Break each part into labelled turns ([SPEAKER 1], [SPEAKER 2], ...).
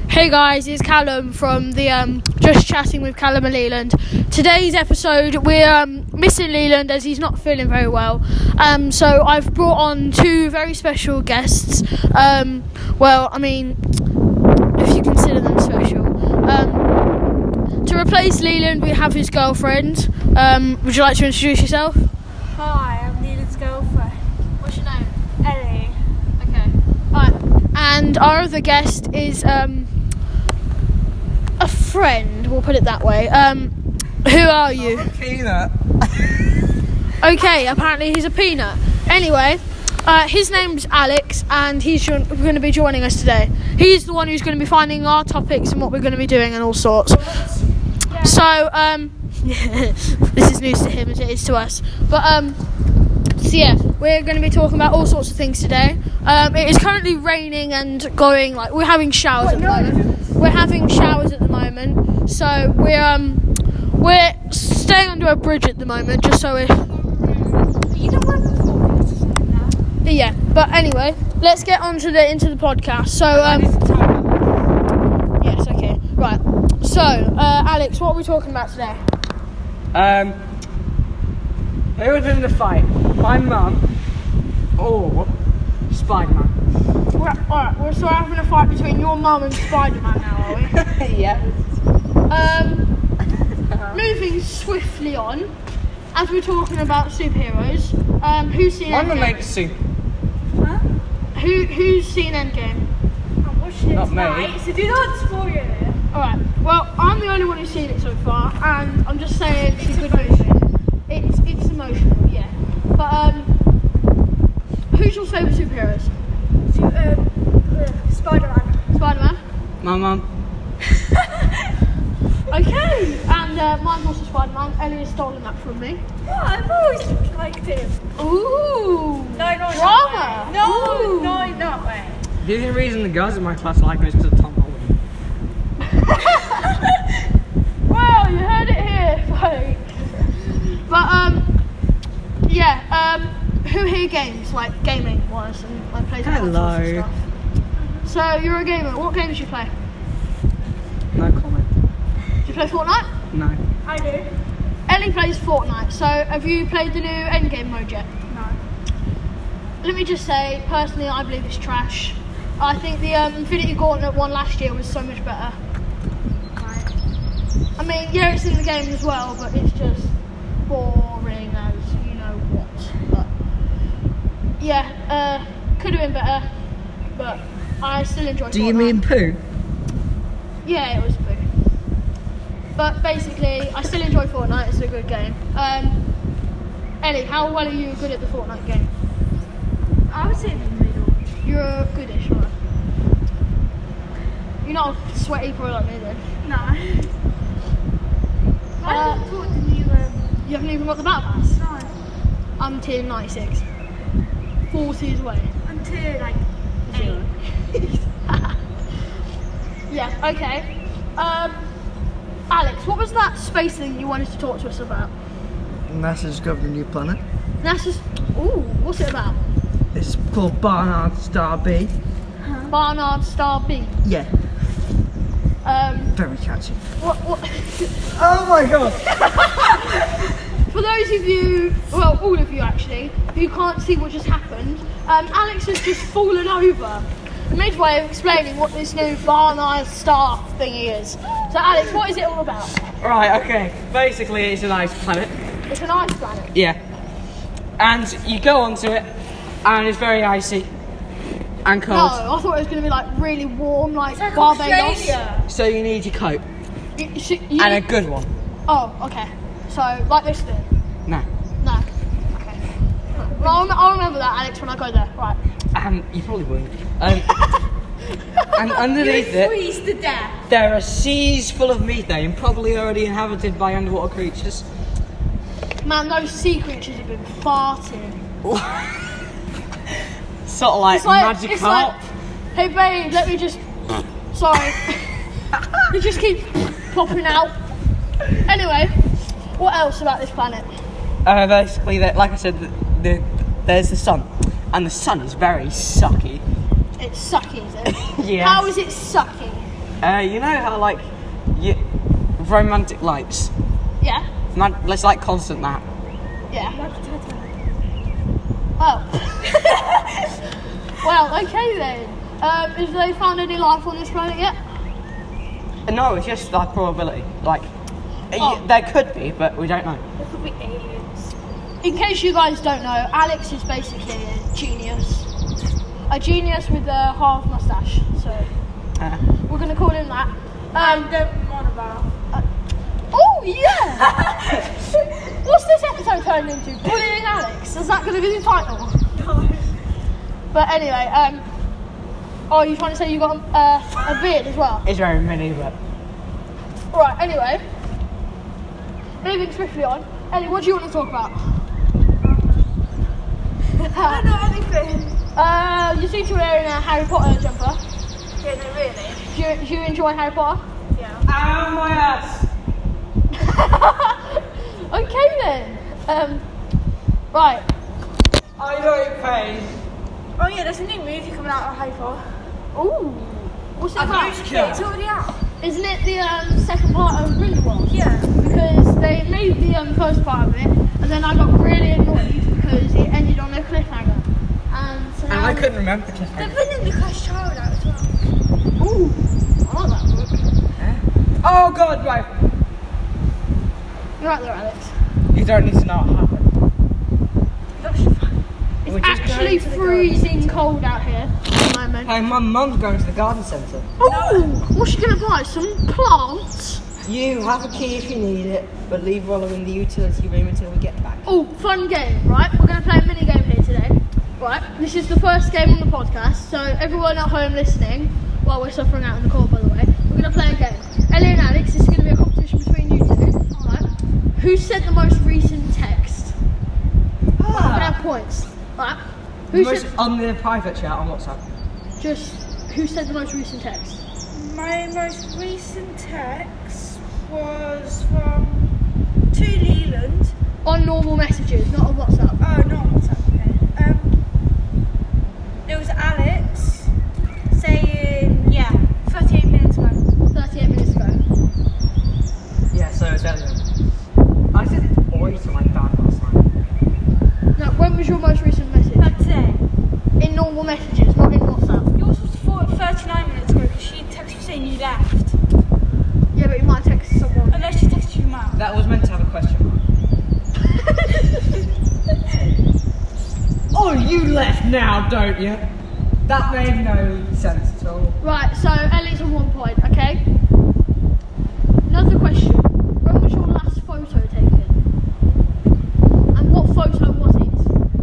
[SPEAKER 1] Hey guys, it's Callum from the Just Chatting with Callum and Leland. Today's episode, we're missing Leland as he's not feeling very well. So I've brought on two very special guests. Well, I mean, if you consider them special. To replace Leland, we have his girlfriend. Would you like to introduce yourself?
[SPEAKER 2] Hi, I'm Leland's girlfriend.
[SPEAKER 1] What's your name?
[SPEAKER 2] Ellie.
[SPEAKER 1] Okay. Alright. And our other guest is a friend, we'll put it that way. Who are you?
[SPEAKER 3] I'm a peanut.
[SPEAKER 1] Okay, apparently he's a peanut. Anyway, his name's Alex, and he's going to be joining us today. He's the one who's going to be finding our topics and what we're going to be doing and all sorts.
[SPEAKER 2] Yeah.
[SPEAKER 1] So, this is news to him as it is to us. But, so yeah, we're going to be talking about all sorts of things today. It is currently raining and going, like, we're having showers at the moment. We're having showers at the moment, so we're staying under a bridge at the moment, just so we're...
[SPEAKER 2] You know what before?
[SPEAKER 1] Yeah, but anyway, let's get on to into the podcast. So, yes, okay, right. So, Alex, what are we talking about today?
[SPEAKER 3] Who was in the fight? My mum or Spider-Man?
[SPEAKER 1] Alright, we're still having a fight between your mum and Spider-Man now, are we?
[SPEAKER 3] Yeah.
[SPEAKER 1] Moving swiftly on, as we're talking about superheroes, who's seen
[SPEAKER 3] I'm gonna
[SPEAKER 1] Endgame?
[SPEAKER 3] make soup.
[SPEAKER 2] Huh?
[SPEAKER 1] Who's seen Endgame?
[SPEAKER 2] I watched it
[SPEAKER 3] Not me.
[SPEAKER 2] tonight, so do not spoil it.
[SPEAKER 1] Alright, well, I'm the only one who's seen it so far, and I'm just saying it's a good movie. It's emotional, yeah. But, who's your favourite superheroes?
[SPEAKER 2] Spider-Man.
[SPEAKER 1] Spider-Man?
[SPEAKER 3] My mum.
[SPEAKER 1] Okay, and mine's also Spider-Man. Ellie has stolen that from me.
[SPEAKER 2] What? I've always liked him.
[SPEAKER 1] Ooh!
[SPEAKER 2] No, not
[SPEAKER 1] Drama!
[SPEAKER 2] that way.
[SPEAKER 1] Ooh.
[SPEAKER 2] No, that way.
[SPEAKER 3] The only reason the girls in my class like me is because of Tom Holland.
[SPEAKER 1] Well, you heard it here, folks. But, yeah, who here games, like gaming-wise, and like plays all sorts of stuff? So, you're a gamer. What games do you play?
[SPEAKER 3] No comment.
[SPEAKER 1] Do you play Fortnite?
[SPEAKER 3] No.
[SPEAKER 2] I do.
[SPEAKER 1] Ellie plays Fortnite, so have you played the new Endgame mode yet?
[SPEAKER 2] No.
[SPEAKER 1] Let me just say, personally, I believe it's trash. I think the Infinity Gauntlet one last year was so much better.
[SPEAKER 2] Right.
[SPEAKER 1] I mean, yeah, it's in the game as well, but it's just boring as you know what. But yeah, could have been better, but I still enjoy Fortnite.
[SPEAKER 3] Do you mean poo?
[SPEAKER 1] Yeah, it was poo. But basically, I still enjoy Fortnite. It's a good game. Ellie, how well are you good at the Fortnite game?
[SPEAKER 2] I would say in the middle.
[SPEAKER 1] You're goodish, right? You're not a sweaty pro like me then.
[SPEAKER 2] No. I haven't taught the new,
[SPEAKER 1] You haven't even got the battle pass?
[SPEAKER 2] no.
[SPEAKER 1] I'm tier 96. 40 is away.
[SPEAKER 2] Until like
[SPEAKER 1] 0. Yeah, okay. Alex, what was that space thing you wanted to talk to us about?
[SPEAKER 3] NASA's discovered a new planet.
[SPEAKER 1] NASA's... Ooh, what's it about?
[SPEAKER 3] It's called Barnard Star B.
[SPEAKER 1] Barnard Star B.
[SPEAKER 3] Yeah. Very catchy.
[SPEAKER 1] What...
[SPEAKER 3] Oh my god!
[SPEAKER 1] For those of you, well, all of you actually, who can't see what just happened, Alex has just fallen over midway of explaining what this new Barnard Star thingy is. So, Alex, what is it all about?
[SPEAKER 3] Right, okay. Basically, it's an ice planet.
[SPEAKER 1] It's an ice planet.
[SPEAKER 3] Yeah. And you go onto it, and it's very icy and
[SPEAKER 1] No,
[SPEAKER 3] cold.
[SPEAKER 1] I thought it was going to be like really warm, like
[SPEAKER 2] like
[SPEAKER 1] Barbados.
[SPEAKER 2] Australia.
[SPEAKER 3] So you need your coat.
[SPEAKER 1] You-
[SPEAKER 3] And a good one.
[SPEAKER 1] Oh, okay. So, like this thing?
[SPEAKER 3] No.
[SPEAKER 1] No. Okay. Well, I'll remember that, Alex, when I go there. Right.
[SPEAKER 3] You probably wouldn't. And underneath it,
[SPEAKER 2] Freeze to death.
[SPEAKER 3] there are seas full of methane, probably already inhabited by underwater creatures.
[SPEAKER 1] Man, those sea creatures have been farting.
[SPEAKER 3] Sort of like
[SPEAKER 1] It's like,
[SPEAKER 3] magic
[SPEAKER 1] it's
[SPEAKER 3] carp.
[SPEAKER 1] like, hey babe, let me just... Sorry. It just keeps popping out. Anyway, what else about this planet?
[SPEAKER 3] Basically, like I said, there's the sun, and the sun is very sucky.
[SPEAKER 1] It's sucky, is it?
[SPEAKER 3] Yes.
[SPEAKER 1] How is it sucky?
[SPEAKER 3] You know how like romantic lights?
[SPEAKER 1] Yeah.
[SPEAKER 3] Let's like constant that.
[SPEAKER 1] Yeah. Oh. Well, okay then. Have they found any life on this planet yet?
[SPEAKER 3] No, it's just like probability. Like
[SPEAKER 1] Oh.
[SPEAKER 3] there could be, but we don't know.
[SPEAKER 2] There could be aliens.
[SPEAKER 1] In case you guys don't know, Alex is basically a genius. A genius with a half mustache. So we're gonna call him that.
[SPEAKER 2] Don't want about.
[SPEAKER 1] Oh yeah! What's this episode turned into? Bullying Alex? Is that gonna be the title?
[SPEAKER 2] No.
[SPEAKER 1] But anyway, oh, you trying to say you got a beard as well?
[SPEAKER 3] It's very mini, but
[SPEAKER 1] Right, anyway. Moving swiftly on. Ellie, what do you want to talk about?
[SPEAKER 2] I don't know anything.
[SPEAKER 1] You seem to be wearing a Harry Potter jumper.
[SPEAKER 2] Yeah, no, really.
[SPEAKER 1] Do you enjoy Harry Potter?
[SPEAKER 2] Yeah.
[SPEAKER 3] ow my ass.
[SPEAKER 1] Okay then. Right.
[SPEAKER 3] I don't pay.
[SPEAKER 2] Oh yeah, there's a new movie coming out of Harry Potter.
[SPEAKER 1] Ooh. What's it about?
[SPEAKER 3] Yeah.
[SPEAKER 2] It's already out.
[SPEAKER 1] Isn't it the second part of Grindelwald?
[SPEAKER 2] Yeah.
[SPEAKER 1] Because they made the first part of it, and then I got really annoyed because it ended on a cliffhanger. And so
[SPEAKER 3] And
[SPEAKER 1] now
[SPEAKER 3] I couldn't remember the
[SPEAKER 2] They're
[SPEAKER 3] cliffhanger.
[SPEAKER 2] bringing the Cursed Child out as well.
[SPEAKER 1] Ooh. I like that book.
[SPEAKER 3] Oh god, right.
[SPEAKER 1] You're right there, Alex.
[SPEAKER 3] You don't need to know what happened.
[SPEAKER 2] That's fun.
[SPEAKER 1] It's
[SPEAKER 3] We're just
[SPEAKER 1] actually
[SPEAKER 3] going to the
[SPEAKER 1] freezing cold out here at the moment.
[SPEAKER 3] Hey, my mum's going to the garden centre.
[SPEAKER 1] Ooh, what's she gonna buy? Some plants?
[SPEAKER 3] You have a key if you need it, but leave Rollo in the utility room until we get back.
[SPEAKER 1] Oh, fun game, right? We're gonna play a mini game here today. Right, this is the first game on the podcast, so everyone at home listening, while we're suffering out in the cold by the way, we're gonna play a game. Ellie and Alex, this is gonna be a competition between you two. Alright. Who sent the most recent text? We're gonna have points. Right. Who sent
[SPEAKER 3] On the private chat on WhatsApp.
[SPEAKER 1] just who sent the most recent text?
[SPEAKER 2] My most recent text was from to Leland.
[SPEAKER 1] On normal messages, not on WhatsApp.
[SPEAKER 2] Oh, not on WhatsApp. Okay. It was Alex saying, yeah, 38 minutes ago.
[SPEAKER 1] 38 minutes ago.
[SPEAKER 3] Yeah, so it's Elliot. I said oi to my dad last night.
[SPEAKER 1] No, when was your most recent message?
[SPEAKER 2] Like today.
[SPEAKER 1] In normal messages, not in WhatsApp.
[SPEAKER 2] Yours was 39 minutes ago because she texted you saying you left.
[SPEAKER 1] Yeah, but you might text someone.
[SPEAKER 2] Unless she texted you out.
[SPEAKER 3] That was meant to have a question mark. Oh, you left now, don't you? That made no sense at all.
[SPEAKER 1] Right, so Ellie's on 1 point, okay? Another question. When was your last photo taken? And what photo was it?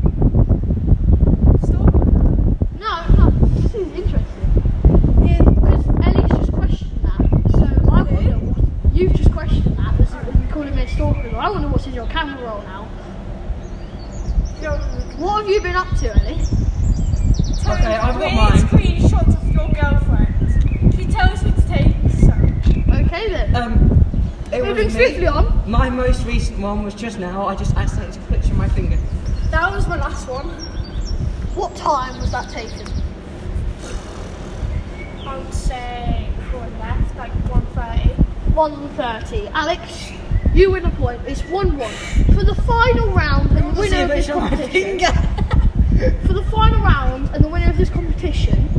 [SPEAKER 2] Stop.
[SPEAKER 1] No, this is interesting.
[SPEAKER 2] Yeah.
[SPEAKER 1] Because Ellie's just questioned that. So I wonder what you've just questioned that. This is what we call him a stalker. I wonder what's in your camera roll now. What have you been up to, Ellie?
[SPEAKER 3] Okay, I've got
[SPEAKER 2] Weird
[SPEAKER 3] mine.
[SPEAKER 2] screenshots of your girlfriend. She tells me to take some.
[SPEAKER 1] Okay then.
[SPEAKER 3] It
[SPEAKER 1] Moving
[SPEAKER 3] was
[SPEAKER 1] swiftly
[SPEAKER 3] me.
[SPEAKER 1] on.
[SPEAKER 3] My most recent one was just now. I just accidentally took a picture of my finger.
[SPEAKER 2] That was my last one.
[SPEAKER 1] What time was that taken?
[SPEAKER 2] I would say before I left, like 1:30.
[SPEAKER 1] 1:30. Alex, you win a point. It's 1-1. For the final round and the winner of this competition. For the final round and the winner of this competition.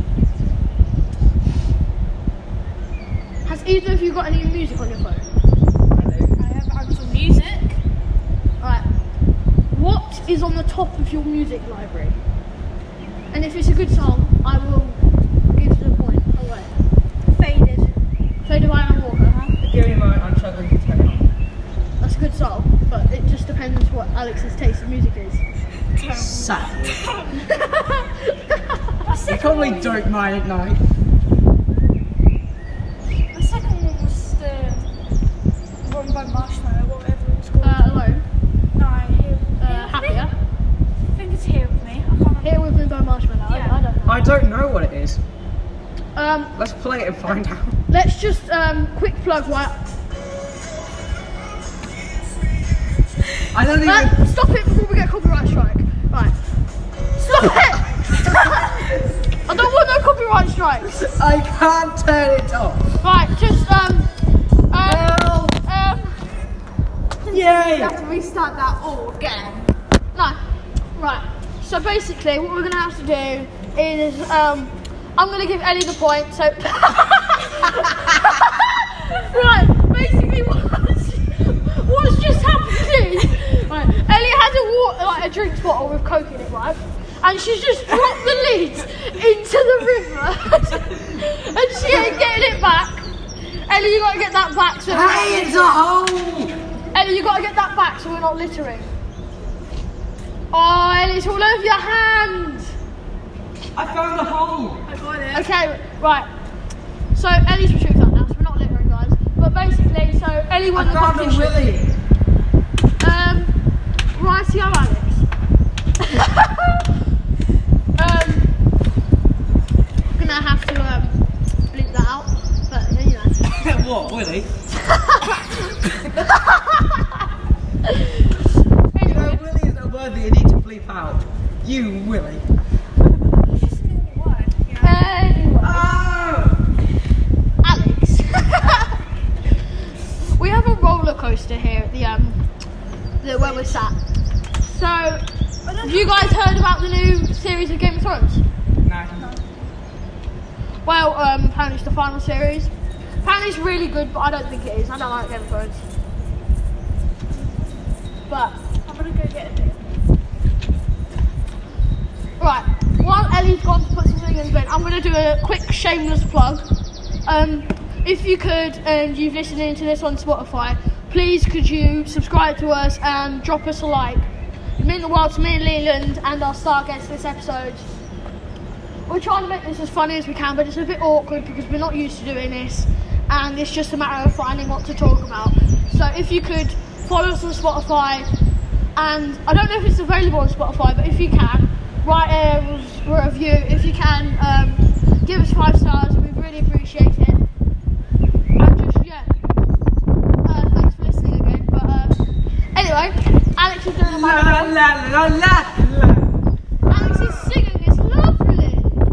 [SPEAKER 1] Has either of you got any music on your phone?
[SPEAKER 2] I'm for music.
[SPEAKER 1] Alright. What is on the top of your music library? And if it's a good song, I will give the point away.
[SPEAKER 2] Faded.
[SPEAKER 1] Faded by Alan Walker, huh?
[SPEAKER 3] Give me a moment, I'm struggling to turn it on.
[SPEAKER 1] That's a good song, but it just depends what Alex's taste in music is.
[SPEAKER 3] Sad. You probably don't mind at night.
[SPEAKER 2] The second one was the one by Marshmallow, whatever it's called.
[SPEAKER 1] Alone.
[SPEAKER 2] No, Here
[SPEAKER 1] Happier.
[SPEAKER 2] I think it's Here With Me. I can't remember.
[SPEAKER 1] Here with me by Marshmallow.
[SPEAKER 2] Yeah.
[SPEAKER 1] I don't know.
[SPEAKER 3] I don't know what it is.
[SPEAKER 1] Um,
[SPEAKER 3] Let's play it and find out.
[SPEAKER 1] let's just quick plug right.
[SPEAKER 3] I don't even.
[SPEAKER 1] Stop it before we get a copyright strike. Right. Stop it! I don't want no copyright strikes.
[SPEAKER 3] I can't turn it off.
[SPEAKER 1] Right.
[SPEAKER 2] restart that all again.
[SPEAKER 1] No. Right. So basically, what we're going to have to do is, I'm going to give Ellie the point. So, right. Basically, what's just happened is, right, Ellie has a drinks bottle with Coke in it, right? And she's just dropped the lid into the river, and she ain't getting it back. Ellie, you got to get that back. So
[SPEAKER 3] Hey, it's a hole!
[SPEAKER 1] Ellie, you got to get that back so we're not littering. Oh, Ellie, it's all over your hand.
[SPEAKER 3] I found the hole!
[SPEAKER 2] I got it.
[SPEAKER 1] Okay, right. So Ellie's retrieved that now, so we're not littering, guys. But basically, so Ellie won
[SPEAKER 3] I
[SPEAKER 1] the
[SPEAKER 3] found the
[SPEAKER 1] competition.
[SPEAKER 3] willy!
[SPEAKER 1] Rightio, Alex. Gonna have to bleep that out, but you know.
[SPEAKER 3] What, willy? You know, willy is a word that you need to bleep out. You willy.
[SPEAKER 2] It's just a normal word, you know?
[SPEAKER 1] Anyway,
[SPEAKER 3] Oh!
[SPEAKER 1] Alex. We have a roller coaster here at the where we're sat. So, have you guys heard about the new series of Game of Thrones?
[SPEAKER 3] No.
[SPEAKER 1] Well, apparently it's the final series. Apparently it's really good, but I don't think it is. I don't like Game of Thrones. But,
[SPEAKER 2] I'm gonna go get a bit.
[SPEAKER 1] right, while Ellie's gone to put something in the bin, I'm going to do a quick shameless plug. If you could, and you've listened into this on Spotify, please could you subscribe to us and drop us a like. It means the world to me and Leland and our star guest this episode. We're trying to make this as funny as we can, but it's a bit awkward because we're not used to doing this, and it's just a matter of finding what to talk about. So if you could follow us on Spotify, and I don't know if it's available on Spotify, but if you can, write a review. If you can, give us 5 stars. We'd really appreciate it. And just, yeah, thanks for listening again. But anyway, Alex is doing a
[SPEAKER 3] La
[SPEAKER 1] microphone.
[SPEAKER 3] la la la la.
[SPEAKER 1] Alex is singing. It's lovely.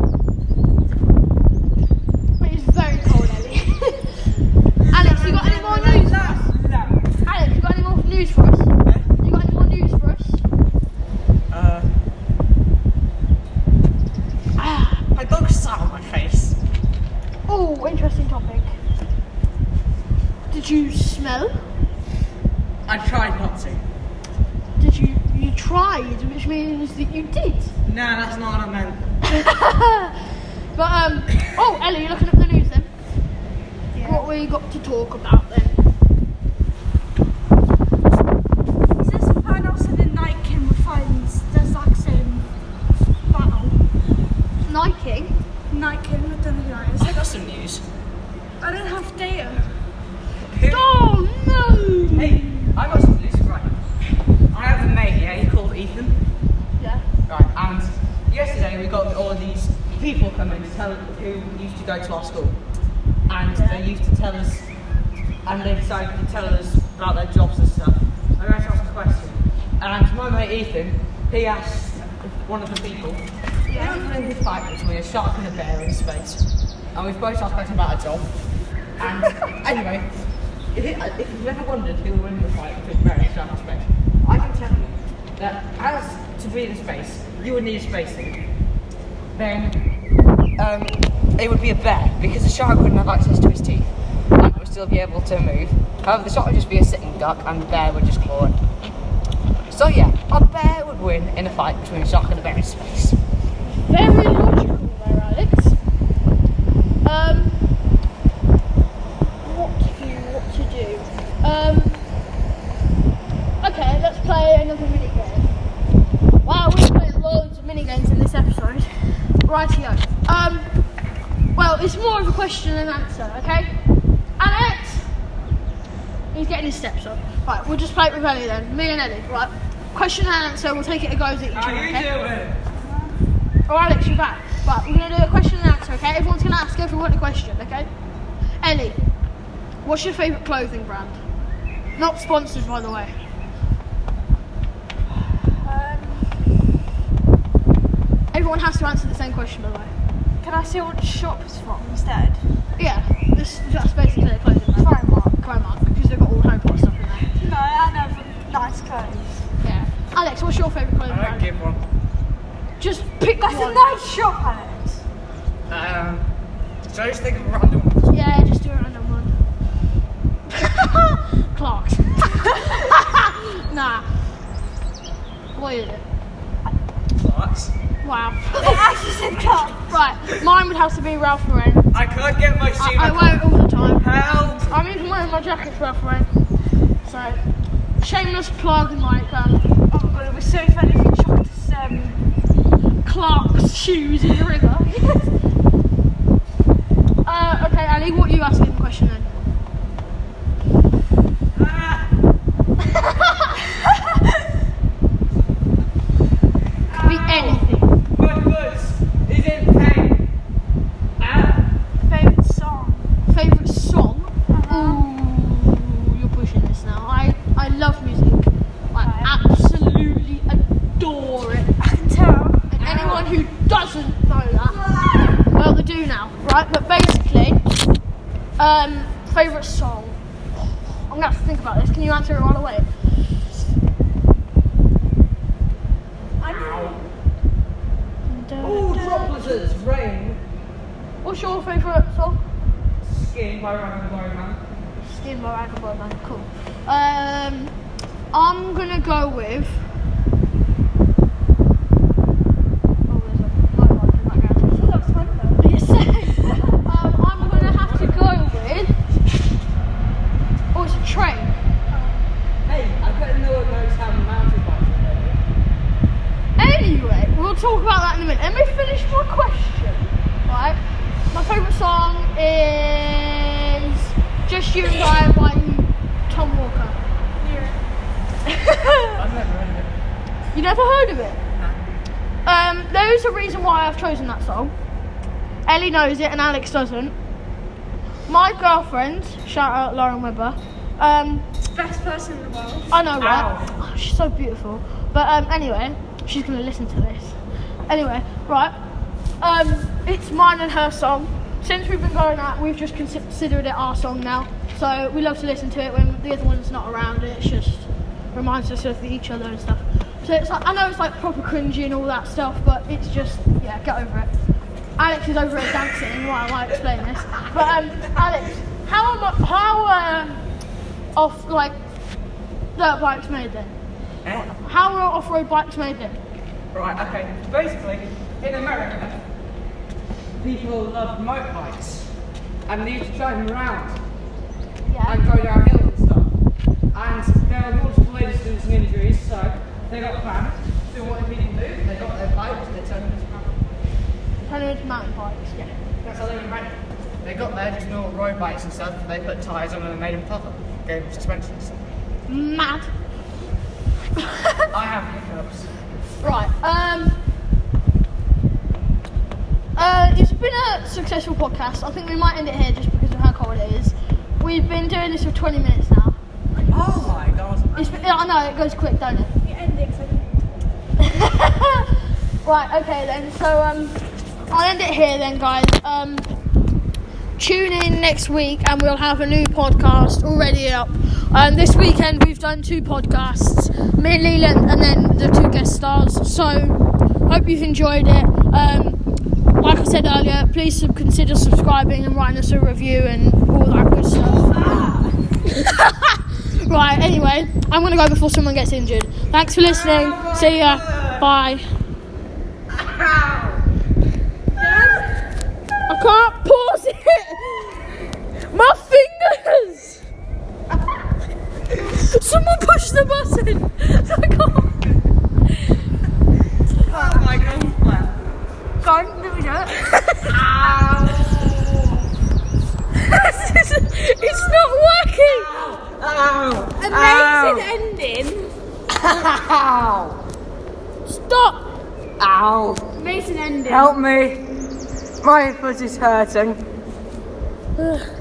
[SPEAKER 1] But it's very cold, Ellie. Alex, you got any more news for us? Alex, you got any more news for us? You got any more news for us?
[SPEAKER 3] My dog sat on my face.
[SPEAKER 1] Oh, interesting topic. Did you smell?
[SPEAKER 3] I tried not to.
[SPEAKER 1] Did you tried, which means that you did.
[SPEAKER 3] No, that's not what I meant.
[SPEAKER 1] But oh, Ellie, you're looking at the news then.
[SPEAKER 2] Yeah.
[SPEAKER 1] What we got to talk about then?
[SPEAKER 2] Is this Thanos and the Night King finds the exact same battle?
[SPEAKER 1] Night King.
[SPEAKER 2] Night King, I don't know who that is.
[SPEAKER 3] I got some news.
[SPEAKER 2] I don't have data.
[SPEAKER 1] Oh no!
[SPEAKER 3] Hey, I got some news, right. I have a mate, yeah, he's called Ethan.
[SPEAKER 1] Yeah.
[SPEAKER 3] Right, and yesterday we got all of these people coming to tell who used to go to our school. And they used to tell us, and they decided to tell us about their jobs and stuff. I'm going to ask a question. And my mate Ethan, he asked one of the people,
[SPEAKER 1] Yeah.
[SPEAKER 3] who would win the fight between a shark and a bear in space? And we've both asked questions about a job. And anyway, if you've ever wondered who will win the fight between a bear and a shark in space, I can tell you that as to be in space, you would need a spacesuit. Then it would be a bear, because the shark wouldn't have access to his teeth and would still be able to move. However, the shark would just be a sitting duck and the bear would just claw it. So yeah, a bear would win in a fight between a shark and a bear in space.
[SPEAKER 1] Very logical there, Alex. What to do? Okay, let's play another mini game. Wow, we're playing loads of mini games in this episode. Rightio. Well, it's more of a question and answer, okay? Alex! He's getting his steps up. Right, we'll just play it with Ellie then. Me and Ellie, right? Question and answer, we'll take it a goes at each other, okay?
[SPEAKER 3] doing?
[SPEAKER 1] Oh, Alex, you're back. Right, we're going to do a question and answer, okay? Everyone's going to ask everyone a question, okay? Ellie, what's your favourite clothing brand? Not sponsored, by the way. Everyone has to answer the same question, by the way.
[SPEAKER 2] Can I see what shop it's from instead?
[SPEAKER 1] Yeah, that's basically a clothing brand.
[SPEAKER 2] Primark.
[SPEAKER 1] Primark, because they've got all the Harry Potter stuff in there.
[SPEAKER 2] No, I know from nice clothes.
[SPEAKER 1] your favourite clothing
[SPEAKER 3] I don't
[SPEAKER 1] brand?
[SPEAKER 3] give one.
[SPEAKER 1] Just pick
[SPEAKER 2] That's
[SPEAKER 1] one.
[SPEAKER 2] a nice shop, Alex.
[SPEAKER 3] So I just think of random ones.
[SPEAKER 1] Yeah, just do a random one. Clarks. Nah. What is it?
[SPEAKER 3] Clarks.
[SPEAKER 1] Wow.
[SPEAKER 2] It actually said Clark.
[SPEAKER 1] Right, mine would have to be Ralph Lauren.
[SPEAKER 3] I can't get my shoe.
[SPEAKER 1] I wear it all the time.
[SPEAKER 3] Help!
[SPEAKER 1] I'm even wearing my jacket for Ralph Lauren. So, shameless plug and like
[SPEAKER 2] Oh my god, it was so funny if you chucked us
[SPEAKER 1] Clark's shoes in the river. Okay, Ali, what are you asking the question then? Could be anything.
[SPEAKER 3] My foot is in pain.
[SPEAKER 2] favourite song.
[SPEAKER 1] Favourite song? Ooh, you're pushing this now. I love music. I absolutely adore it.
[SPEAKER 2] I can tell.
[SPEAKER 1] And anyone who doesn't know that, well, they do now, right? But basically, favourite song. I'm gonna have to think about this. Can you answer it right away?
[SPEAKER 3] Oh, droplets, rain.
[SPEAKER 1] What's your favourite song?
[SPEAKER 3] Skin by Raglan Man.
[SPEAKER 1] Skin by Raglan Man. Cool. I'm gonna go with. Oh, there's a motorbike in the background.
[SPEAKER 2] I thought that was fun though.
[SPEAKER 1] Yes. I'm gonna have to go with. Oh, it's a train.
[SPEAKER 3] Hey, I bet no one knows how mountain bikes are.
[SPEAKER 1] Anyway, we'll talk about that in a minute. Let me finish my question. Right. My favourite song is "Just You and I" by Tom Walker.
[SPEAKER 3] I've never heard of it.
[SPEAKER 1] You never heard of it? There is a reason why I've chosen that song. Ellie knows it and Alex doesn't. My girlfriend, shout out Lauren Webber.
[SPEAKER 2] Best person in the world.
[SPEAKER 1] I know, right?
[SPEAKER 3] Ow.
[SPEAKER 1] Oh, she's so beautiful. But anyway, she's gonna listen to this. Anyway, right. It's mine and her song. Since we've been going out, we've just considered it our song now. So we love to listen to it when the other one's not around. It just reminds us of each other and stuff. So it's like, I know it's like proper cringy and all that stuff, but it's just, yeah, get over it. Alex is over it dancing while I explain this. But Alex, how off like dirt bikes made then? How are off-road bikes made then?
[SPEAKER 3] Right, okay. Basically, in America, people love motorbikes and they used to drive them around and go down hills and stuff. And there were multiple accidents and injuries, so they got planned. So what did people do? They got their bikes, they turned them into mountain.
[SPEAKER 1] Turn them into mountain bikes, yeah.
[SPEAKER 3] That's how they invented it. They got there, just normal road bikes and stuff, they put tyres on them and made them tougher. Gave them suspension and stuff.
[SPEAKER 1] Mad.
[SPEAKER 3] I have hiccups.
[SPEAKER 1] Right. It's been a successful podcast. I think we might end it here just because of how cold it is. We've been doing this for 20 minutes now.
[SPEAKER 3] Oh my god.
[SPEAKER 1] I know, it goes quick, don't it?
[SPEAKER 2] You end it,
[SPEAKER 1] Right, okay then. So I'll end it here then, guys. Tune in next week and we'll have a new podcast already up. This weekend we've done 2 podcasts, me and Leland and then the 2 guest stars. So hope you've enjoyed it. Like I said earlier, please consider subscribing and writing us a review and all that good stuff. Right, anyway, I'm going to go before someone gets injured. Thanks for listening. See ya. Bye. I can't pause it. My fingers. Someone push the button. I can't.
[SPEAKER 3] Oh my god.
[SPEAKER 2] Go on, let me do it.
[SPEAKER 1] It's not working.
[SPEAKER 3] Ow!
[SPEAKER 2] Amazing ending.
[SPEAKER 3] Ow!
[SPEAKER 1] Stop.
[SPEAKER 3] Ow!
[SPEAKER 2] Amazing ending.
[SPEAKER 3] Help me! My foot is hurting.
[SPEAKER 1] Ugh.